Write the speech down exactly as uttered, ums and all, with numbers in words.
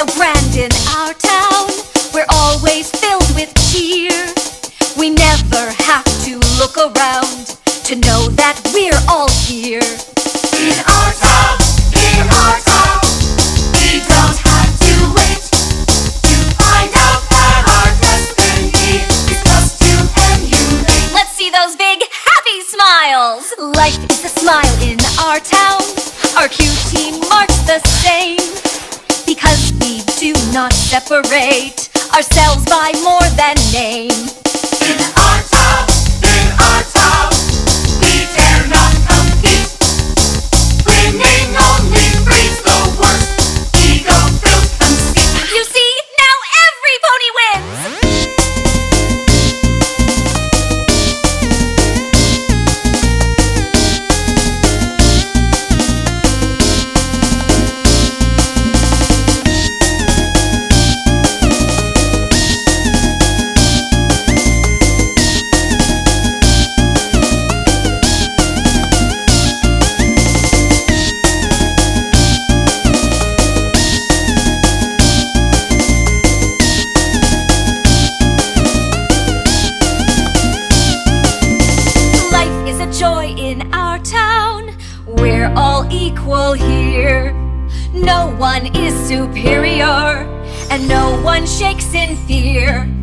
so grand in our town. We're always filled with cheer. We never have to look around to know that we're all here. In our town, in our town, we don't have to wait to find out that our destiny is just to emulate. Let's see those big happy smiles. Life is a smile in our town. Our Q team marks the same, because we do not separate ourselves by more than name. In our town, in our town, we dare not compete. Winning only breeds the worst ego-filled conceit. You see, now every pony wins! Joy in our town, we're all equal here. No one is superior, and no one shakes in fear.